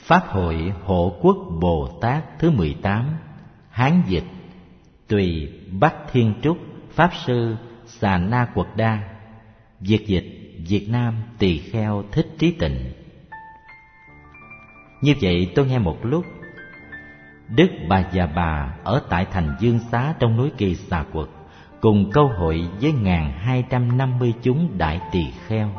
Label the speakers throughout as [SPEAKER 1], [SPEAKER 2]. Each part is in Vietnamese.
[SPEAKER 1] Pháp hội Hộ Quốc Bồ Tát thứ 18, Hán dịch Tùy Bắc Thiên Trúc Pháp Sư Xà Na Quật Đa. Việt dịch Việt Nam Tỳ Kheo Thích Trí Tịnh. Như vậy tôi nghe một lúc, Đức Bà Già Bà ở tại thành Dương Xá trong núi Kỳ Xà Quật cùng câu hội với 1250 chúng đại tỳ kheo.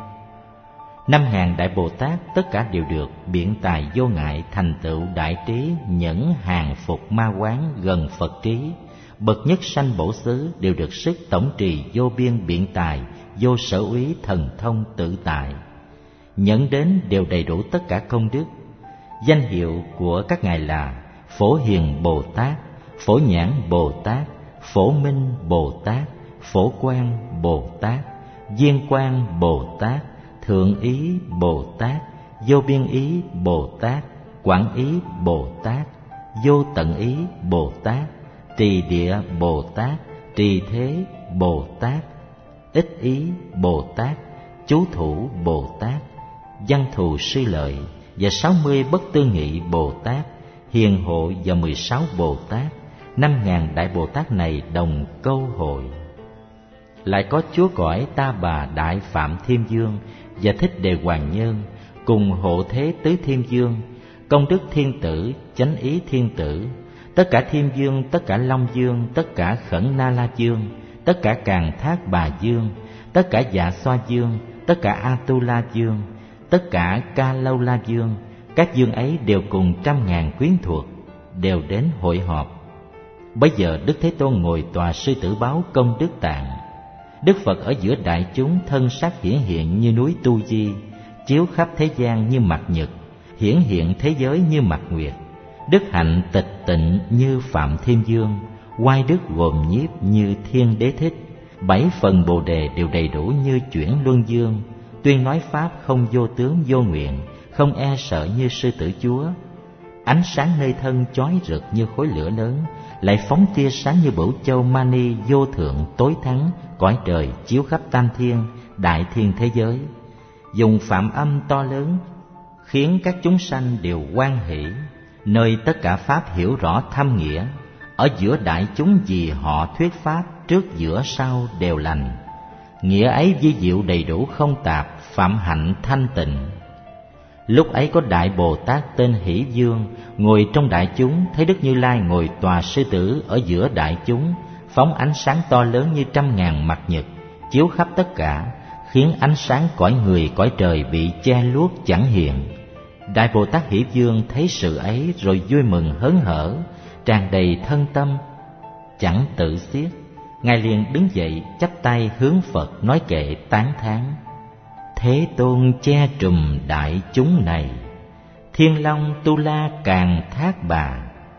[SPEAKER 1] 5.000 đại Bồ Tát tất cả đều được biện tài vô ngại thành tựu đại trí, nhẫn hàng phục ma quán gần Phật trí. Bậc nhất sanh bổ xứ đều được sức tổng trì vô biên biện tài, vô sở úy thần thông tự tại. Nhẫn đến đều đầy đủ tất cả công đức. Danh hiệu của các ngài là Phổ Hiền Bồ Tát, Phổ Nhãn Bồ Tát, Phổ Minh Bồ Tát, Phổ Quang Bồ Tát, Viên Quang Bồ Tát, Thượng Ý Bồ Tát, Vô Biên Ý Bồ Tát, Quảng Ý Bồ Tát, Vô Tận Ý Bồ Tát, Trì Địa Bồ Tát, Trì Thế Bồ Tát, Ích Ý Bồ Tát, Chú Thủ Bồ Tát, Văn Thù Sư Lợi và 60 Bất Tư Nghị Bồ Tát, Hiền Hộ và 16 Bồ Tát. 5.000 đại Bồ Tát này đồng câu hội. Lại có Chúa Cõi Ta Bà Đại Phạm Thiên Dương và Thích Đề Hoàng Nhân cùng hộ thế tứ Thiên Dương, Công Đức Thiên Tử, Chánh Ý Thiên Tử, tất cả Thiên Dương, tất cả Long Dương, tất cả Khẩn Na La Dương, tất cả Càn Thác Bà Dương, tất cả Dạ Xoa Dương, tất cả Atula Dương, tất cả Ca Lâu La Dương. Các dương ấy đều cùng 100.000 quyến thuộc, đều đến hội họp. Bấy giờ Đức Thế Tôn ngồi tòa sư tử báo công đức tạng. Đức Phật ở giữa đại chúng, thân sắc hiển hiện như núi Tu Di, chiếu khắp thế gian như mặt nhật, hiển hiện thế giới như mặt nguyệt. Đức hạnh tịch tịnh như Phạm Thiên Dương, oai đức gồm nhiếp như Thiên Đế Thích. 7 phần Bồ Đề đều đầy đủ như Chuyển Luân Dương, tuyên nói pháp không vô tướng vô nguyện, không e sợ như sư tử chúa. Ánh sáng nơi thân chói rực như khối lửa lớn, lại phóng tia sáng như bửu châu mani vô thượng tối thắng, cõi trời chiếu khắp tam thiên, đại thiên thế giới. Dùng phạm âm to lớn, khiến các chúng sanh đều hoan hỷ, nơi tất cả pháp hiểu rõ thâm nghĩa. Ở giữa đại chúng vì họ thuyết pháp, trước giữa sau đều lành. Nghĩa ấy vi diệu đầy đủ không tạp, phạm hạnh thanh tịnh. Lúc ấy có đại Bồ Tát tên Hỷ Dương ngồi trong đại chúng, thấy Đức Như Lai ngồi tòa sư tử ở giữa đại chúng, phóng ánh sáng to lớn như 100.000 mặt nhật, chiếu khắp tất cả, khiến ánh sáng cõi người cõi trời bị che luốt chẳng hiện. Đại Bồ Tát Hỷ Dương thấy sự ấy rồi vui mừng hớn hở, tràn đầy thân tâm, chẳng tự xiết. Ngài liền đứng dậy chắp tay hướng Phật nói kệ tán thán: Thế Tôn che trùm đại chúng này, Thiên Long Tu La Càn Thác Bà,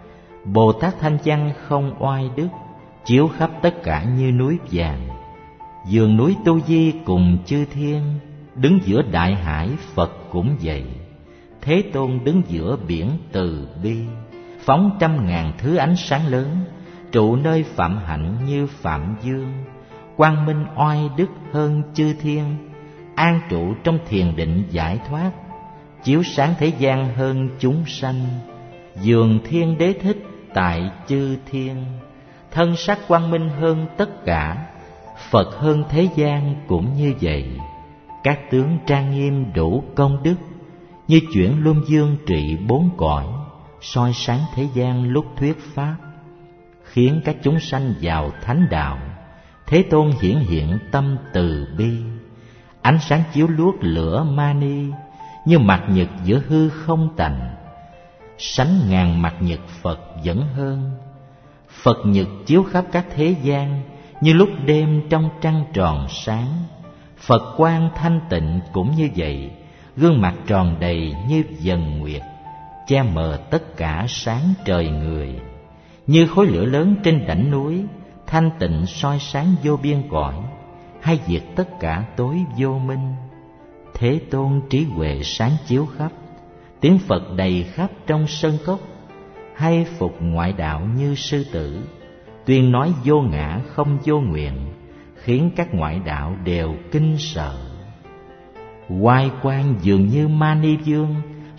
[SPEAKER 1] Bồ Tát Thanh Văn không oai đức, chiếu khắp tất cả như núi vàng. Vườn núi Tu Di cùng chư thiên, đứng giữa đại hải Phật cũng vậy. Thế Tôn đứng giữa biển từ bi, phóng 100.000 thứ ánh sáng lớn, trụ nơi phạm hạnh như Phạm Dương, quang minh oai đức hơn chư thiên, an trụ trong thiền định giải thoát, chiếu sáng thế gian hơn chúng sanh. Dường Thiên Đế Thích tại chư thiên, thân sắc quang minh hơn tất cả. Phật hơn thế gian cũng như vậy, các tướng trang nghiêm đủ công đức, như chuyển luân dương trị 4 cõi, soi sáng thế gian lúc thuyết pháp, khiến các chúng sanh vào thánh đạo. Thế Tôn hiển hiện tâm từ bi, ánh sáng chiếu luốt lửa mani, như mặt nhật giữa hư không tành. Sánh ngàn mặt nhật Phật vẫn hơn, Phật nhật chiếu khắp các thế gian, như lúc đêm trong trăng tròn sáng. Phật quang thanh tịnh cũng như vậy, gương mặt tròn đầy như dần nguyệt, che mờ tất cả sáng trời người. Như khối lửa lớn trên đỉnh núi, thanh tịnh soi sáng vô biên cõi, hay diệt tất cả tối vô minh. Thế Tôn trí huệ sáng chiếu khắp, tiếng Phật đầy khắp trong sơn cốc, hay phục ngoại đạo như sư tử, tuyên nói vô ngã không vô nguyện, khiến các ngoại đạo đều kinh sợ. Oai quang dường như Mani Vương,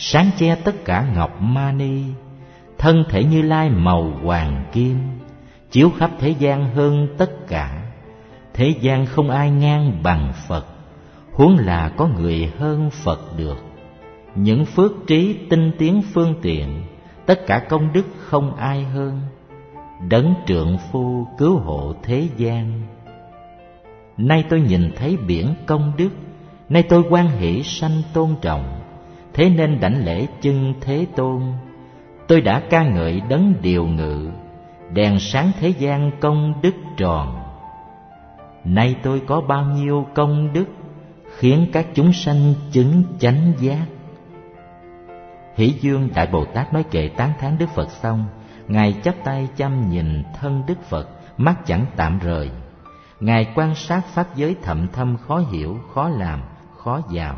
[SPEAKER 1] sáng che tất cả ngọc mani. Thân thể Như Lai màu hoàng kim, chiếu khắp thế gian hơn tất cả. Thế gian không ai ngang bằng Phật, huống là có người hơn Phật được. Những phước trí tinh tiến phương tiện, tất cả công đức không ai hơn. Đấng trượng phu cứu hộ thế gian. Nay tôi nhìn thấy biển công đức, nay tôi hoan hỷ sanh tôn trọng. Thế nên đảnh lễ chân Thế Tôn. Tôi đã ca ngợi đấng điều ngự, đèn sáng thế gian công đức tròn. Nay tôi có bao nhiêu công đức, khiến các chúng sanh chứng chánh giác. Hỷ Dương Đại Bồ Tát nói kệ tán thán Đức Phật xong, Ngài chắp tay chăm nhìn thân Đức Phật, mắt chẳng tạm rời. Ngài quan sát pháp giới thậm thâm khó hiểu, khó làm, khó vào.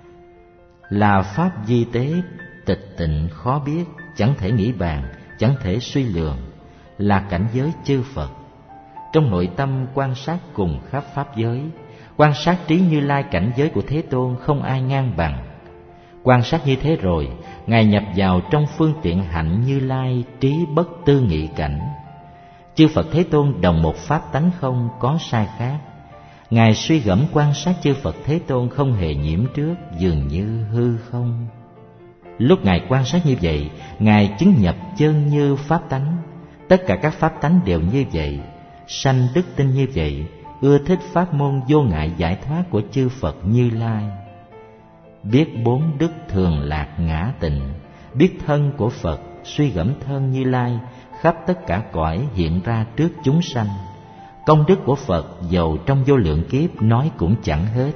[SPEAKER 1] Là pháp di tế, tịch tịnh khó biết, chẳng thể nghĩ bàn, chẳng thể suy lường. Là cảnh giới chư Phật. Trong nội tâm quan sát cùng khắp pháp giới, quan sát trí Như Lai cảnh giới của Thế Tôn không ai ngang bằng. Quan sát như thế rồi, Ngài nhập vào trong phương tiện hạnh Như Lai trí bất tư nghị cảnh. Chư Phật Thế Tôn đồng một pháp tánh không có sai khác. Ngài suy gẫm quan sát chư Phật Thế Tôn không hề nhiễm trước, dường như hư không. Lúc Ngài quan sát như vậy, Ngài chứng nhập chân như pháp tánh. Tất cả các pháp tánh đều như vậy, sanh đức tin như vậy, ưa thích pháp môn vô ngại giải thoát của chư Phật Như Lai. Biết bốn đức thường lạc ngã tịnh, biết thân của Phật, suy gẫm thân Như Lai khắp tất cả cõi hiện ra trước chúng sanh. Công đức của Phật dầu trong vô lượng kiếp nói cũng chẳng hết.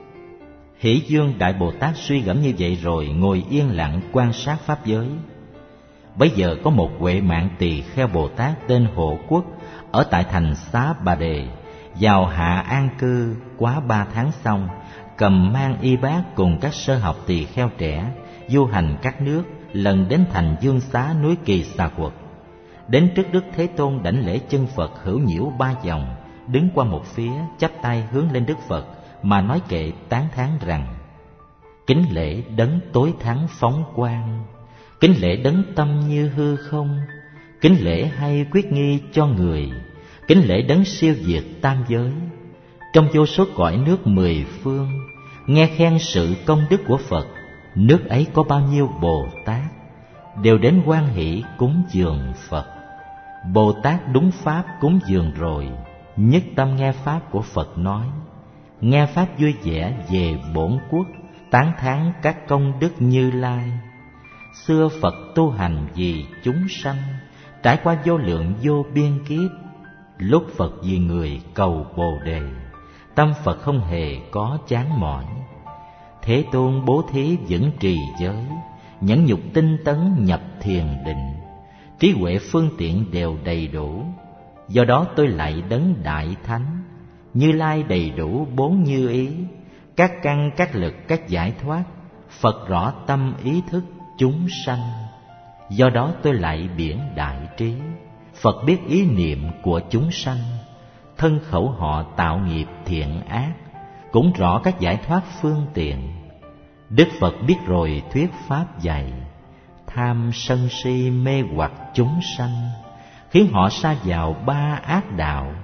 [SPEAKER 1] Hỷ Dương Đại Bồ Tát suy gẫm như vậy rồi ngồi yên lặng quan sát pháp giới. Bấy giờ có một huệ mạng tỳ kheo Bồ Tát tên Hộ Quốc ở tại thành Xá Bà Đề, vào hạ an cư quá 3 tháng xong, cầm mang y bát cùng các sơ học tỳ kheo trẻ du hành các nước, lần đến thành Dương Xá núi Kỳ Xà Quật. Đến trước Đức Thế Tôn đảnh lễ chân Phật hữu nhiễu 3 vòng, đứng qua một phía, chắp tay hướng lên Đức Phật mà nói kệ tán thán rằng: kính lễ đấng tối thắng phóng quang, kính lễ đấng tâm như hư không, kính lễ hay quyết nghi cho người, kính lễ đấng siêu diệt tam giới. Trong vô số cõi nước 10 phương, nghe khen sự công đức của Phật, nước ấy có bao nhiêu Bồ Tát đều đến hoan hỷ cúng dường Phật. Bồ Tát đúng pháp cúng dường rồi, nhất tâm nghe pháp của Phật nói, nghe pháp vui vẻ về bổn quốc, tán thán các công đức Như Lai. Xưa Phật tu hành vì chúng sanh, trải qua vô lượng vô biên kiếp. Lúc Phật vì người cầu Bồ Đề, tâm Phật không hề có chán mỏi. Thế Tôn bố thí vững trì giới, nhẫn nhục tinh tấn nhập thiền định, trí huệ phương tiện đều đầy đủ. Do đó tôi lạy đấng đại thánh, Như Lai đầy đủ bốn như ý, các căn các lực các giải thoát, Phật rõ tâm ý thức chúng sanh. Do đó tôi lạy biển đại trí, Phật biết ý niệm của chúng sanh. Thân khẩu họ tạo nghiệp thiện ác, cũng rõ các giải thoát phương tiện. Đức Phật biết rồi thuyết pháp dạy, tham sân si mê hoặc chúng sanh, khiến họ sa vào 3 ác đạo.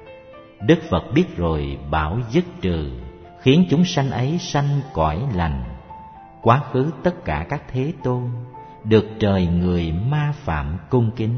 [SPEAKER 1] Đức Phật biết rồi bảo dứt trừ, khiến chúng sanh ấy sanh cõi lành. Quá khứ tất cả các thế tôn, được trời người ma phạm cung kính.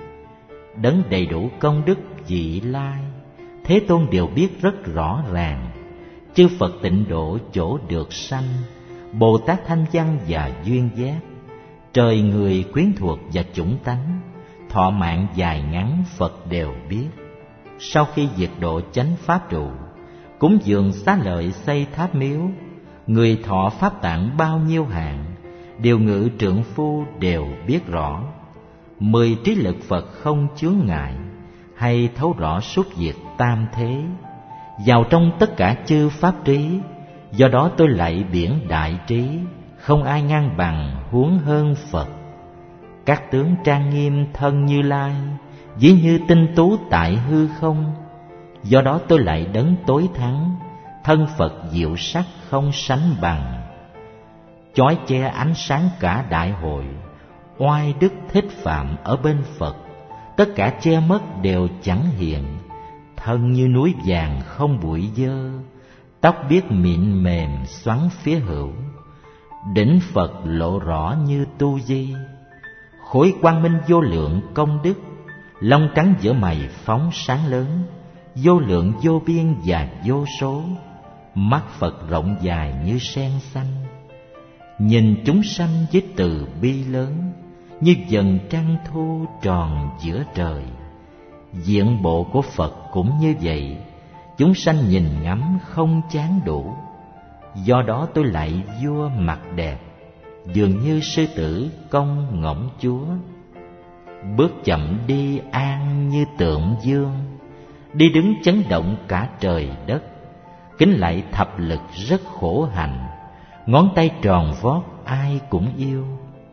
[SPEAKER 1] Đấng đầy đủ công đức vị lai, Thế Tôn đều biết rất rõ ràng. Chư Phật tịnh độ chỗ được sanh, Bồ Tát thanh văn và duyên giác, trời người quyến thuộc và chủng tánh, thọ mạng dài ngắn Phật đều biết. Sau khi diệt độ chánh pháp trụ, cúng dường xá lợi xây tháp miếu, người thọ pháp tạng bao nhiêu hạng, điều ngự trượng phu đều biết rõ. 10 trí lực Phật không chướng ngại, hay thấu rõ suốt diệt tam thế, vào trong tất cả chư pháp trí. Do đó tôi lạy biển đại trí, không ai ngang bằng huống hơn Phật. Các tướng trang nghiêm thân Như Lai, ví như tinh tú tại hư không. Do đó tôi lạy đấng tối thắng, thân Phật diệu sắc không sánh bằng. chói che ánh sáng cả đại hội. Oai đức thích phạm ở bên Phật, tất cả che mất đều chẳng hiện. Thân như núi vàng không bụi dơ, tóc biết mịn mềm xoắn phía hữu. Đỉnh Phật lộ rõ như tu di, khối quang minh vô lượng công đức. Lông trắng giữa mày phóng sáng lớn, vô lượng vô biên và vô số. Mắt Phật rộng dài như sen xanh, nhìn chúng sanh với từ bi lớn. Như dần trăng thu tròn giữa trời, diện bộ của Phật cũng như vậy. Chúng sanh nhìn ngắm không chán đủ. Do đó tôi lạy vua mặt đẹp, dường như sư tử công ngỗng chúa. Bước chậm đi an như tượng dương, đi đứng chấn động cả trời đất. Kính lạy thập lực rất khổ hạnh, ngón tay tròn vót ai cũng yêu.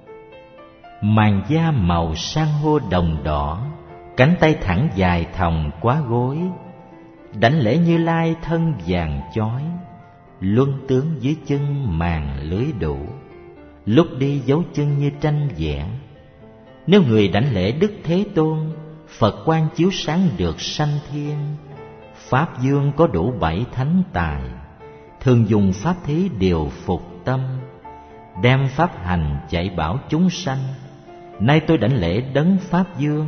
[SPEAKER 1] Màn da màu san hô đồng đỏ, cánh tay thẳng dài thòng quá gối. Đảnh lễ Như Lai thân vàng chói, luân tướng dưới chân màn lưới đủ. Lúc đi dấu chân như tranh vẽ. Nếu người đảnh lễ Đức Thế Tôn, Phật quang chiếu sáng được sanh thiên. Pháp dương có đủ 7 thánh tài, thường dùng pháp thí điều phục tâm, đem pháp hành dạy bảo chúng sanh. Nay tôi đảnh lễ đấng Pháp Dương,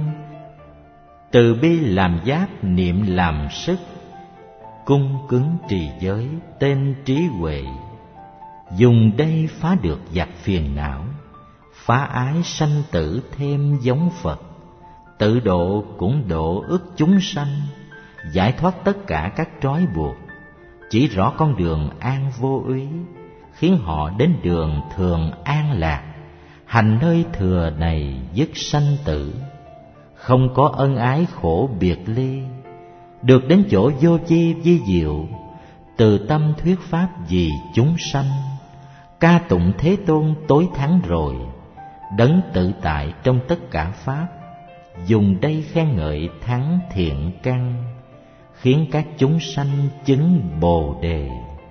[SPEAKER 1] từ bi làm giáp niệm làm sức, cung cứng trì giới tên trí huệ. Dùng đây phá được giặc phiền não, phá ái sanh tử thêm giống Phật. Tự độ cũng độ ức chúng sanh, giải thoát tất cả các trói buộc. Chỉ rõ con đường an vô úy, khiến họ đến đường thường an lạc. Hành nơi thừa này dứt sanh tử, không có ân ái khổ biệt ly. Được đến chỗ vô chi vi diệu, từ tâm thuyết pháp vì chúng sanh. Ca tụng Thế Tôn tối thắng rồi, đấng tự tại trong tất cả pháp. Dùng đây khen ngợi thắng thiện căn, khiến các chúng sanh chứng Bồ Đề.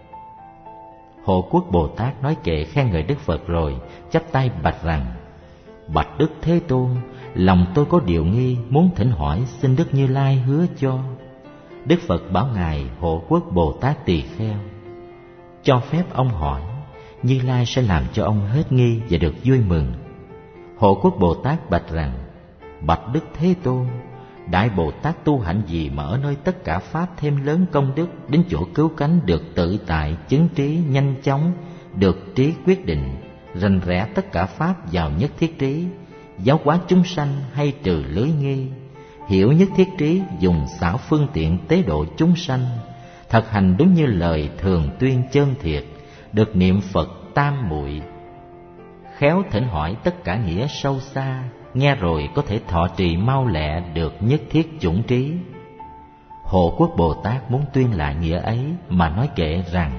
[SPEAKER 1] Hộ Quốc Bồ Tát nói kệ khen ngợi Đức Phật rồi, chắp tay bạch rằng: Bạch Đức Thế Tôn, lòng tôi có điều nghi, muốn thỉnh hỏi, xin Đức Như Lai hứa cho. Đức Phật bảo ngài Hộ Quốc Bồ Tát tỳ kheo: cho phép ông hỏi, Như Lai sẽ làm cho ông hết nghi và được vui mừng. Hộ Quốc Bồ Tát bạch rằng: Bạch Đức Thế Tôn, Đại Bồ Tát tu hạnh gì mà ở nơi tất cả pháp thêm lớn công đức, đến chỗ cứu cánh được tự tại, chứng trí nhanh chóng, được trí quyết định, rành rẽ tất cả pháp vào nhất thiết trí, giáo hóa chúng sanh hay trừ lưới nghi, hiểu nhất thiết trí, dùng xảo phương tiện tế độ chúng sanh, thật hành đúng như lời thường tuyên chân thiệt, được niệm Phật tam muội, khéo thỉnh hỏi tất cả nghĩa sâu xa, nghe rồi có thể thọ trì mau lẹ được nhất thiết chủng trí. Hộ Quốc Bồ Tát muốn tuyên lại nghĩa ấy mà nói kệ rằng: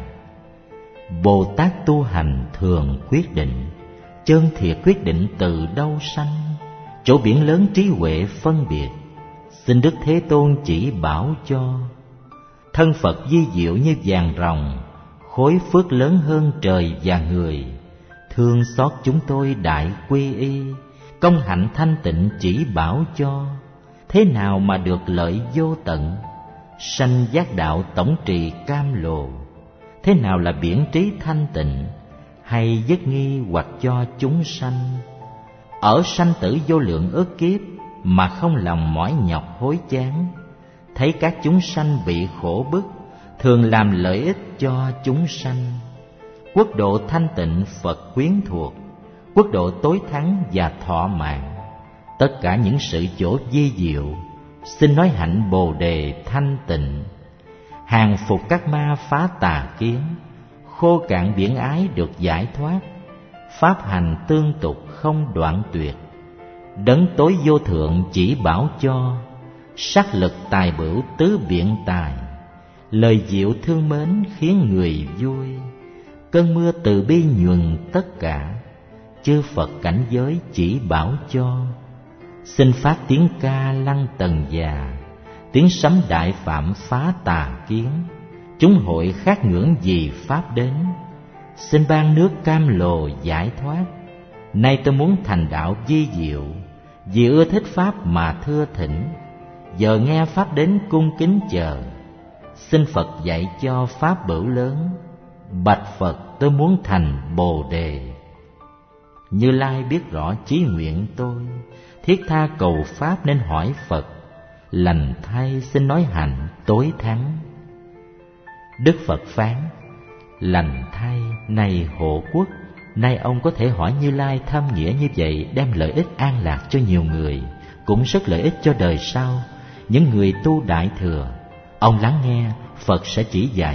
[SPEAKER 1] Bồ Tát tu hành thường quyết định, chân thiệt quyết định từ đâu sanh, chỗ biển lớn trí huệ phân biệt, xin Đức Thế Tôn chỉ bảo cho. Thân Phật vi diệu như vàng ròng, khối phước lớn hơn trời và người, thương xót chúng tôi đại quy y, công hạnh thanh tịnh chỉ bảo cho. Thế nào mà được lợi vô tận, sanh giác đạo tổng trì cam lồ. Thế nào là biển trí thanh tịnh, hay dứt nghi hoặc cho chúng sanh. Ở sanh tử vô lượng ức kiếp, mà không lòng mỏi nhọc hối chán. Thấy các chúng sanh bị khổ bức, thường làm lợi ích cho chúng sanh. Quốc độ thanh tịnh Phật quyến thuộc, quốc độ tối thắng và thọ mạng. Tất cả những sự chỗ vi diệu, xin nói hạnh Bồ Đề thanh tịnh. Hàng phục các ma phá tà kiến, khô cạn biển ái được giải thoát. Pháp hành tương tục không đoạn tuyệt, đấng tối vô thượng chỉ bảo cho. Sắc lực tài bửu tứ biện tài, lời diệu thương mến khiến người vui. Cơn mưa từ bi nhuần tất cả, chư Phật cảnh giới chỉ bảo cho. Xin phát tiếng ca lăng tần già, tiếng sấm đại phạm phá tà kiến. Chúng hội khát ngưỡng vì pháp đến, xin ban nước cam lồ giải thoát. Nay tôi muốn thành đạo vi diệu, vì ưa thích pháp mà thưa thỉnh. Giờ nghe pháp đến cung kính chờ, xin Phật dạy cho pháp bửu lớn. Bạch Phật tôi muốn thành Bồ Đề. Như Lai biết rõ chí nguyện tôi, thiết tha cầu pháp nên hỏi Phật. Lành thay xin nói hạnh tối thắng. Đức Phật phán: lành thay, này hộ quốc, nay ông có thể hỏi Như Lai thâm nghĩa như vậy, đem lợi ích an lạc cho nhiều người, cũng rất lợi ích cho đời sau, những người tu đại thừa. Ông lắng nghe, Phật sẽ chỉ dạy.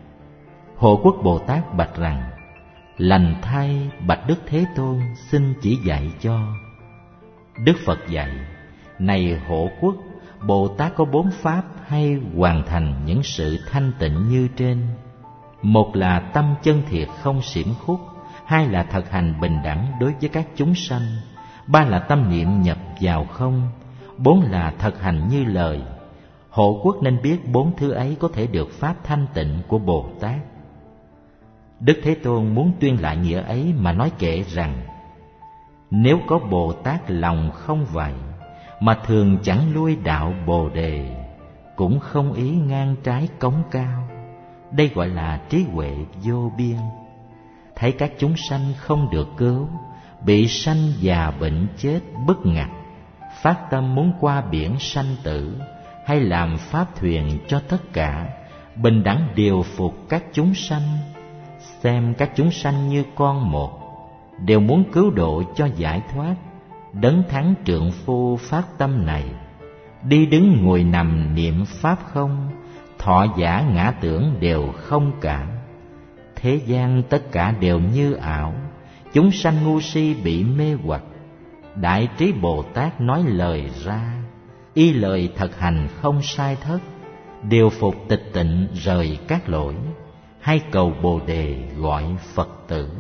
[SPEAKER 1] Hộ quốc Bồ Tát bạch rằng: lành thay, bạch Đức Thế Tôn, xin chỉ dạy cho. Đức Phật dạy: này hộ quốc, Bồ Tát có 4 pháp hay hoàn thành những sự thanh tịnh như trên. Một là tâm chân thiệt không xiển khúc, hai là thực hành bình đẳng đối với các chúng sanh, ba là tâm niệm nhập vào không, 4 là thực hành như lời. Hộ quốc nên biết 4 thứ ấy có thể được pháp thanh tịnh của Bồ Tát. Đức Thế Tôn muốn tuyên lại nghĩa ấy mà nói kệ rằng: nếu có Bồ Tát lòng không vậy, mà thường chẳng lui đạo Bồ Đề, cũng không ý ngang trái cống cao. Đây gọi là trí huệ vô biên. Thấy các chúng sanh không được cứu, bị sanh già bệnh chết bức ngặt, phát tâm muốn qua biển sanh tử, hay làm pháp thuyền cho tất cả, bình đẳng điều phục các chúng sanh. Xem các chúng sanh như con một, đều muốn cứu độ cho giải thoát. Đấng thắng trượng phu phát tâm này, đi đứng ngồi nằm niệm pháp không, thọ giả ngã tưởng đều không cảm. Thế gian tất cả đều như ảo, chúng sanh ngu si bị mê hoặc. Đại trí Bồ Tát nói lời ra, y lời thực hành không sai thất, điều phục tịch tịnh rời các lỗi, hay cầu Bồ Đề gọi Phật tử.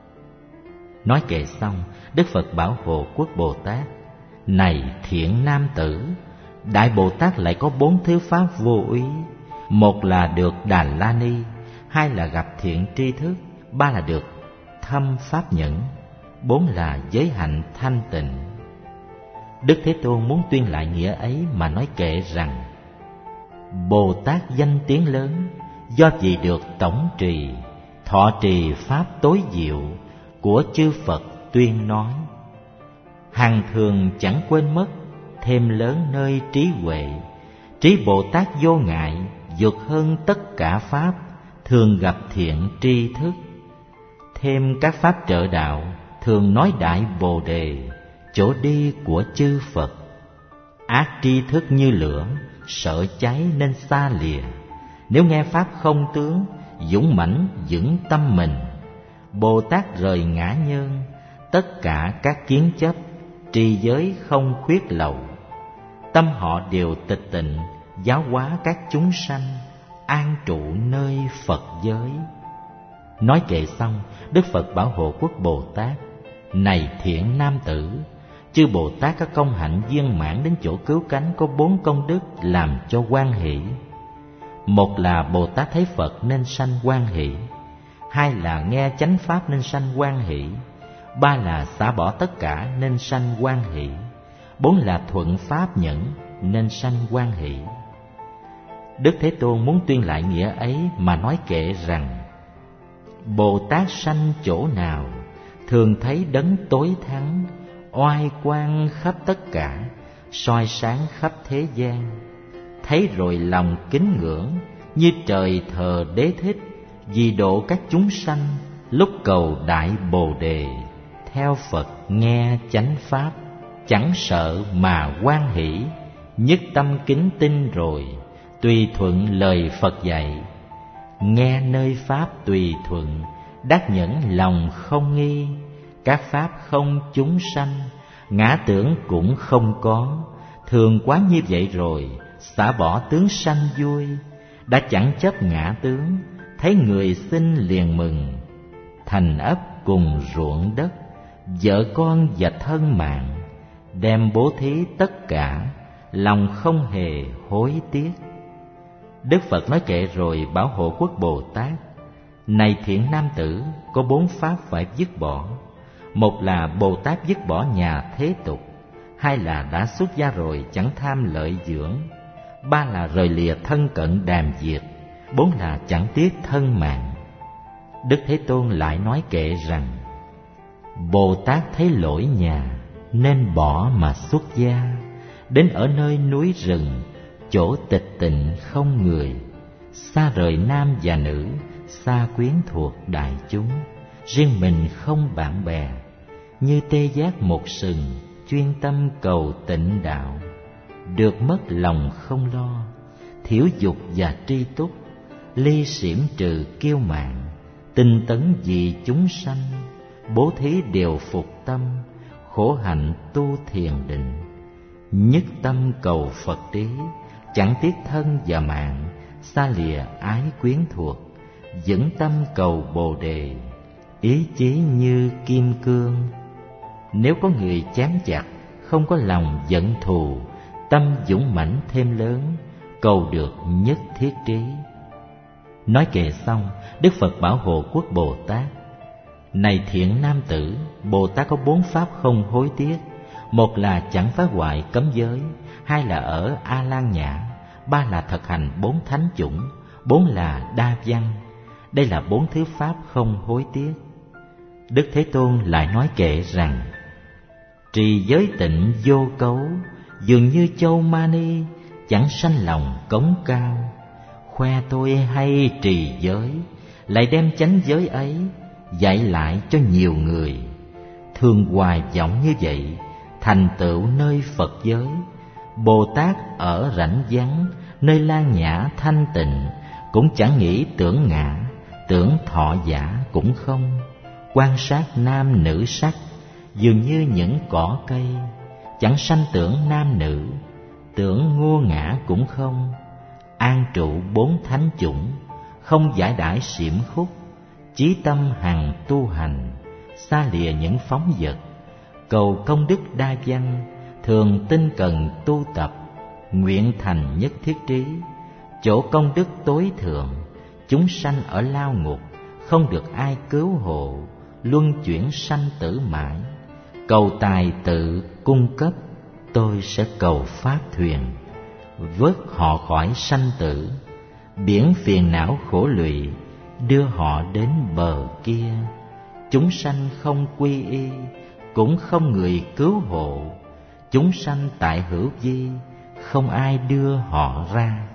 [SPEAKER 1] Nói kệ xong, Đức Phật bảo hộ quốc Bồ Tát: này thiện nam tử, Đại Bồ Tát lại có 4 thứ pháp vô úy. Một là được Đà La Ni, hai là gặp thiện tri thức, ba là được thâm pháp nhẫn, 4 là giới hạnh thanh tịnh. Đức Thế Tôn muốn tuyên lại nghĩa ấy mà nói kệ rằng: Bồ Tát danh tiếng lớn, do vì được tổng trì, thọ trì pháp tối diệu của chư Phật tuyên nói. Hằng thường chẳng quên mất, thêm lớn nơi trí huệ. Trí Bồ Tát vô ngại, vượt hơn tất cả pháp, thường gặp thiện tri thức. Thêm các pháp trợ đạo, thường nói đại Bồ Đề, chỗ đi của chư Phật. Ác tri thức như lửa, sợ cháy nên xa lìa. Nếu nghe pháp không tướng, dũng mãnh vững tâm mình. Bồ Tát rời ngã nhân, tất cả các kiến chấp, trì giới không khuyết lậu. Tâm họ đều tịch tịnh, giáo hóa các chúng sanh, an trụ nơi Phật giới. Nói kệ xong, Đức Phật bảo hộ quốc Bồ Tát: này thiện nam tử, chư Bồ Tát có công hạnh viên mãn đến chỗ cứu cánh, có 4 công đức làm cho hoan hỷ. Một là Bồ Tát thấy Phật nên sanh hoan hỷ, hai là nghe chánh pháp nên sanh hoan hỷ, ba là xả bỏ tất cả nên sanh hoan hỷ, 4 là thuận pháp nhẫn nên sanh hoan hỷ. Đức Thế Tôn muốn tuyên lại nghĩa ấy mà nói kệ rằng: Bồ Tát sanh chỗ nào, thường thấy đấng tối thắng, oai quang khắp tất cả, soi sáng khắp thế gian. Thấy rồi lòng kính ngưỡng, như trời thờ Đế Thích, vì độ các chúng sanh, lúc cầu đại Bồ Đề. Theo Phật nghe chánh pháp, chẳng sợ mà hoan hỷ, nhất tâm kính tin rồi, tùy thuận lời Phật dạy. Nghe nơi pháp tùy thuận, đắc nhẫn lòng không nghi. Các pháp không chúng sanh, ngã tưởng cũng không có. Thường quán như vậy rồi, xả bỏ tướng sanh vui. Đã chẳng chấp ngã tướng, thấy người sinh liền mừng. Thành ấp cùng ruộng đất, vợ con và thân mạng, đem bố thí tất cả, lòng không hề hối tiếc. Đức Phật nói kệ rồi bảo hộ quốc Bồ Tát: Này thiện nam tử, có 4 pháp phải dứt bỏ. Một là Bồ Tát dứt bỏ nhà thế tục. Hai là đã xuất gia rồi chẳng tham lợi dưỡng. Ba là rời lìa thân cận đàm diệt. 4 là chẳng tiếc thân mạng. Đức Thế Tôn lại nói kệ rằng: Bồ Tát thấy lỗi nhà nên bỏ mà xuất gia, đến ở nơi núi rừng, chỗ tịch tịnh không người, xa rời nam và nữ, xa quyến thuộc đại chúng, riêng mình không bạn bè, như tê giác một sừng, chuyên tâm cầu tịnh đạo, được mất lòng không lo, thiểu dục và tri túc, ly xỉm trừ kiêu mạn, tinh tấn vì chúng sanh, bố thí đều phục tâm, khổ hạnh tu thiền định, nhất tâm cầu Phật trí, chẳng tiếc thân và mạng, xa lìa ái quyến thuộc, vững tâm cầu Bồ đề, ý chí như kim cương. Nếu có người chém chặt, không có lòng giận thù, tâm dũng mãnh thêm lớn, cầu được nhất thiết trí. Nói kệ xong, Đức Phật bảo hộ quốc Bồ Tát: Này thiện nam tử, Bồ Tát có 4 pháp không hối tiếc. Một là chẳng phá hoại cấm giới. Hai là ở A Lan Nhã. Ba là thực hành 4 thánh chủng. 4 là đa văn. Đây là 4 thứ pháp không hối tiếc. Đức Thế Tôn lại nói kệ rằng: Trì giới tịnh vô cấu, dường như châu mani, chẳng sanh lòng cống cao. Khoe tôi hay trì giới, lại đem chánh giới ấy dạy lại cho nhiều người. Thường hoài vọng như vậy, thành tựu nơi Phật giới. Bồ Tát ở rảnh vắng, nơi lan nhã thanh tịnh, cũng chẳng nghĩ tưởng ngã, tưởng thọ giả cũng không. Quan sát nam nữ sắc, dường như những cỏ cây, chẳng sanh tưởng nam nữ, tưởng ngô ngã cũng không. An trụ 4 thánh chủng, không giải đãi xiểm khúc, chí tâm hằng tu hành, xa lìa những phóng vật, cầu công đức đa văn, thường tinh cần tu tập, nguyện thành nhất thiết trí. Chỗ công đức tối thượng, chúng sanh ở lao ngục, không được ai cứu hộ, luân chuyển sanh tử mãi. Cầu tài tự cung cấp, tôi sẽ cầu pháp thuyền, vớt họ khỏi sanh tử, biển phiền não khổ lụy, đưa họ đến bờ kia. Chúng sanh không quy y, cũng không người cứu hộ, chúng sanh tại hữu vi, không ai đưa họ ra.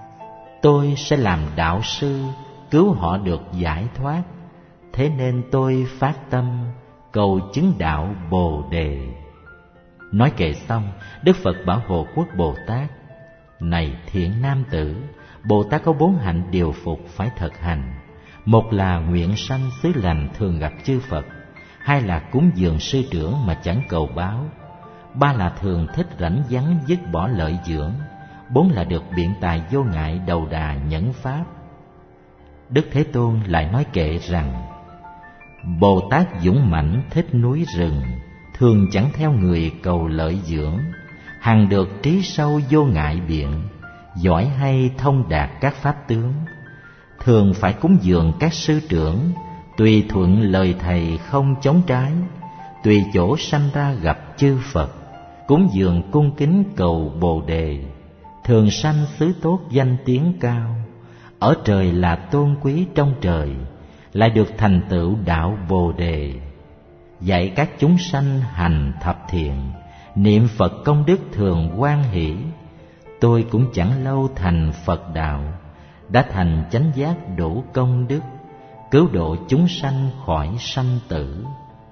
[SPEAKER 1] Tôi sẽ làm đạo sư, cứu họ được giải thoát. Thế nên tôi phát tâm cầu chứng đạo Bồ đề. Nói kệ xong, Đức Phật bảo hộ quốc Bồ Tát: Này thiện nam tử, Bồ Tát có 4 hạnh điều phục phải thực hành. Một là nguyện sanh xứ lành thường gặp chư Phật. Hai là cúng dường sư trưởng mà chẳng cầu báo. Ba là thường thích rảnh vắng dứt bỏ lợi dưỡng. 4 là được biện tài vô ngại đầu đà nhẫn pháp. Đức Thế Tôn lại nói kệ rằng: Bồ Tát dũng mãnh thích núi rừng, thường chẳng theo người cầu lợi dưỡng, hằng được trí sâu vô ngại biện, giỏi hay thông đạt các pháp tướng. Thường phải cúng dường các sư trưởng, tùy thuận lời thầy không chống trái, tùy chỗ sanh ra gặp chư Phật, cúng dường cung kính cầu Bồ đề, thường sanh xứ tốt danh tiếng cao, ở trời là tôn quý trong trời, lại được thành tựu đạo Bồ đề. Dạy các chúng sanh hành thập thiện, niệm Phật công đức thường hoan hỷ. Tôi cũng chẳng lâu thành Phật đạo, đã thành chánh giác đủ công đức, cứu độ chúng sanh khỏi sanh tử.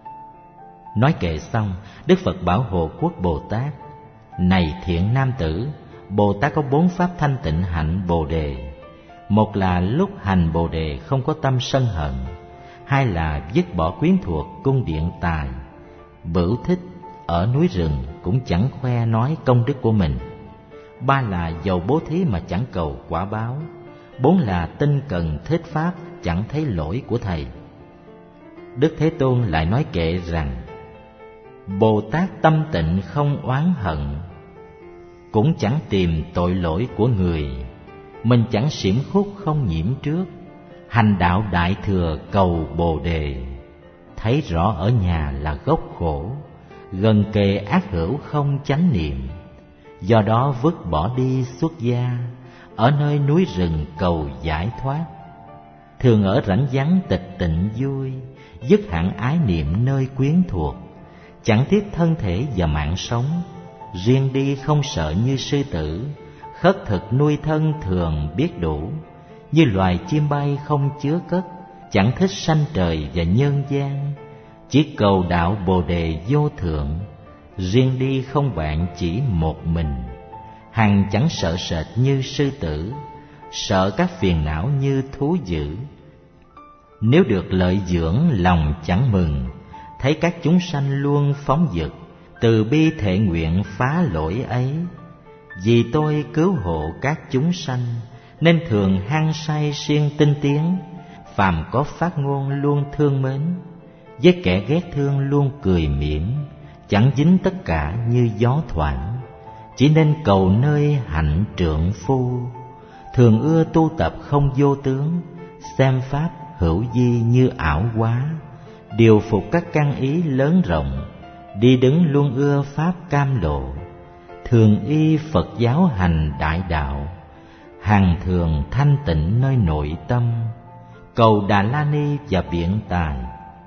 [SPEAKER 1] Nói kệ xong, Đức Phật bảo hộ quốc Bồ Tát: Này thiện nam tử, Bồ Tát có 4 pháp thanh tịnh hạnh Bồ đề. Một là lúc hành Bồ đề không có tâm sân hận. Hai là dứt bỏ quyến thuộc cung điện tài. Bửu thích ở núi rừng cũng chẳng khoe nói công đức của mình. Ba là dầu bố thí mà chẳng cầu quả báo. 4 là tinh cần thích pháp, chẳng thấy lỗi của thầy. Đức Thế Tôn lại nói kệ rằng: Bồ Tát tâm tịnh không oán hận, cũng chẳng tìm tội lỗi của người. Mình chẳng xiểm khúc không nhiễm trước, hành đạo đại thừa cầu Bồ đề. Thấy rõ ở nhà là gốc khổ, gần kề ác hữu không chánh niệm. Do đó vứt bỏ đi xuất gia, ở nơi núi rừng cầu giải thoát. Thường ở rảnh vắng tịch tịnh vui, dứt hẳn ái niệm nơi quyến thuộc. Chẳng tiếc thân thể và mạng sống, riêng đi không sợ như sư tử. Khất thực nuôi thân thường biết đủ, như loài chim bay không chứa cất. Chẳng thích sanh trời và nhân gian, chỉ cầu đạo Bồ đề vô thượng. Riêng đi không bạn chỉ một mình, hằng chẳng sợ sệt như sư tử, sợ các phiền não như thú dữ. Nếu được lợi dưỡng lòng chẳng mừng, thấy các chúng sanh luôn phóng dật. Từ bi thệ nguyện phá lỗi ấy, vì tôi cứu hộ các chúng sanh, nên thường hăng say siêng tinh tiến. Phàm có phát ngôn luôn thương mến, với kẻ ghét thương luôn cười mỉm. Chẳng dính tất cả như gió thoảng, chỉ nên cầu nơi hạnh trượng phu. Thường ưa tu tập không vô tướng, xem pháp hữu vi như ảo quá. Điều phục các căn ý lớn rộng, đi đứng luôn ưa pháp cam lộ. Thường y Phật giáo hành đại đạo, hằng thường thanh tịnh nơi nội tâm. Cầu Đà La Ni và biện tài,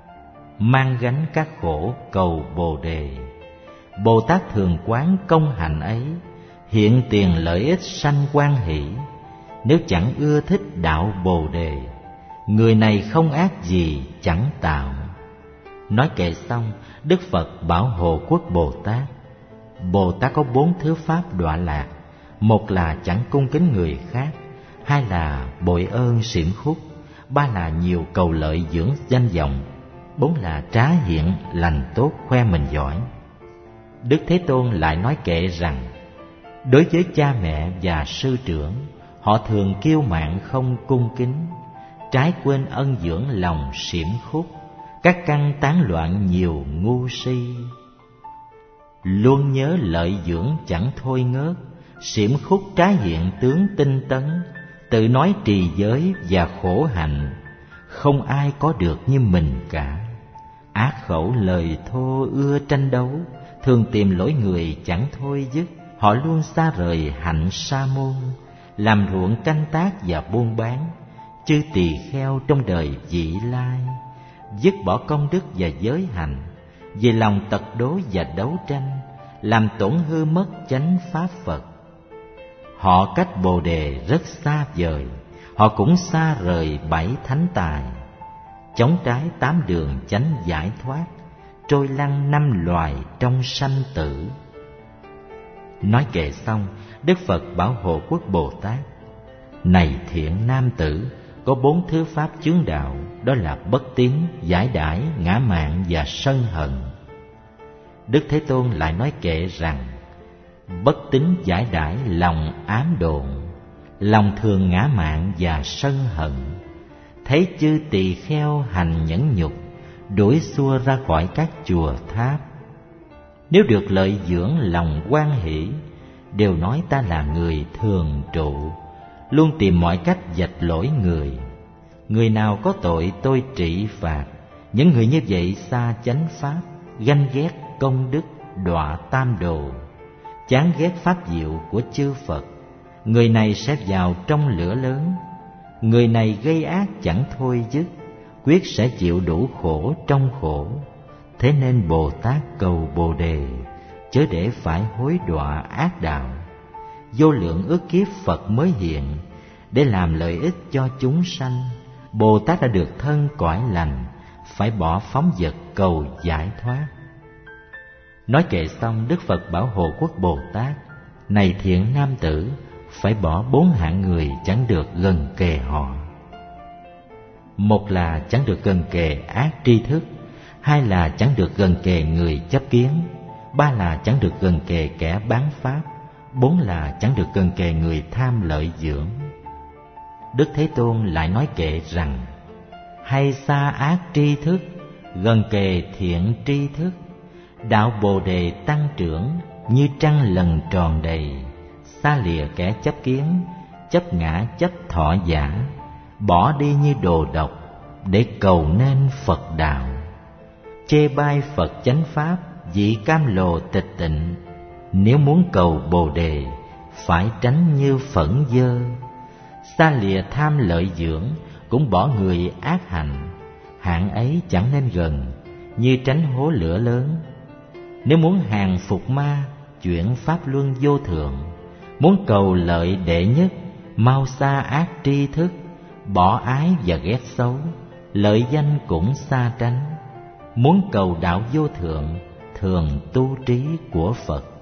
[SPEAKER 1] mang gánh các khổ cầu Bồ đề. Bồ Tát thường quán công hạnh ấy, hiện tiền lợi ích sanh quan hỷ. Nếu chẳng ưa thích đạo Bồ đề, người này không ác gì chẳng tạo. Nói kệ xong, Đức Phật bảo hộ quốc Bồ Tát. Bồ Tát có 4 thứ pháp đọa lạc. Một là chẳng cung kính người khác, hai là bội ơn xỉm khúc, ba là nhiều cầu lợi dưỡng danh vọng, bốn là trá hiện lành tốt khoe mình giỏi. Đức Thế Tôn lại nói kệ rằng, đối với cha mẹ và sư trưởng, họ thường kiêu mạn không cung kính, trái quên ân dưỡng lòng xỉm khúc, các căn tán loạn nhiều ngu si. Luôn nhớ lợi dưỡng chẳng thôi ngớt, xỉm khúc trái hiện tướng tinh tấn. Tự nói trì giới và khổ hạnh, không ai có được như mình cả. Ác khẩu lời thô ưa tranh đấu, thường tìm lỗi người chẳng thôi dứt. Họ luôn xa rời hạnh sa môn, làm ruộng canh tác và buôn bán. Chư tỳ kheo trong đời vị lai, dứt bỏ công đức và giới hạnh, vì lòng tật đố và đấu tranh, làm tổn hư mất chánh pháp Phật. Họ cách Bồ đề rất xa vời, họ cũng xa rời 7 thánh tài. Chống trái 8 đường chánh giải thoát, trôi lăn 5 loài trong sanh tử. Nói kệ xong, Đức Phật bảo hộ quốc Bồ Tát, này thiện nam tử, có 4 thứ pháp chướng đạo, đó là bất tín, giải đãi, ngã mạn và sân hận. Đức Thế Tôn lại nói kệ rằng, bất tín giải đãi lòng ám độn, lòng thường ngã mạn và sân hận. Thấy chư tỳ kheo hành nhẫn nhục, đuổi xua ra khỏi các chùa tháp. Nếu được lợi dưỡng lòng hoan hỷ, đều nói ta là người thường trụ, luôn tìm mọi cách vạch lỗi người. Người nào có tội tôi trị phạt, những người như vậy xa chánh pháp, ganh ghét công đức, đọa tam đồ, chán ghét pháp diệu của chư Phật. Người này sẽ vào trong lửa lớn. Người này gây ác chẳng thôi dứt, quyết sẽ chịu đủ khổ trong khổ. Thế nên Bồ Tát cầu Bồ đề, chớ để phải hối đọa ác đạo. Vô lượng ức kiếp Phật mới hiện, để làm lợi ích cho chúng sanh. Bồ Tát đã được thân cõi lành, phải bỏ phóng dật cầu giải thoát. Nói kệ xong, Đức Phật bảo hộ quốc Bồ Tát, này thiện nam tử, phải bỏ 4 hạng người chẳng được gần kề họ. Một là chẳng được gần kề ác tri thức, hai là chẳng được gần kề người chấp kiến, ba là chẳng được gần kề kẻ bán pháp, bốn là chẳng được gần kề người tham lợi dưỡng. Đức Thế Tôn lại nói kệ rằng, hay xa ác tri thức, gần kề thiện tri thức. Đạo Bồ đề tăng trưởng, như trăng lần tròn đầy. Xa lìa kẻ chấp kiến, chấp ngã chấp thọ giả, bỏ đi như đồ độc để cầu nên Phật đạo. Chê bai Phật chánh pháp vị cam lồ tịch tịnh, nếu muốn cầu Bồ đề phải tránh như phẫn dơ. Xa lìa tham lợi dưỡng cũng bỏ người ác hạnh, hạng ấy chẳng nên gần như tránh hố lửa lớn. Nếu muốn hàng phục ma chuyển pháp luân vô thượng, muốn cầu lợi đệ nhất mau xa ác tri thức, bỏ ái và ghét xấu, lợi danh cũng xa tránh. Muốn cầu đạo vô thượng thường tu trí của Phật.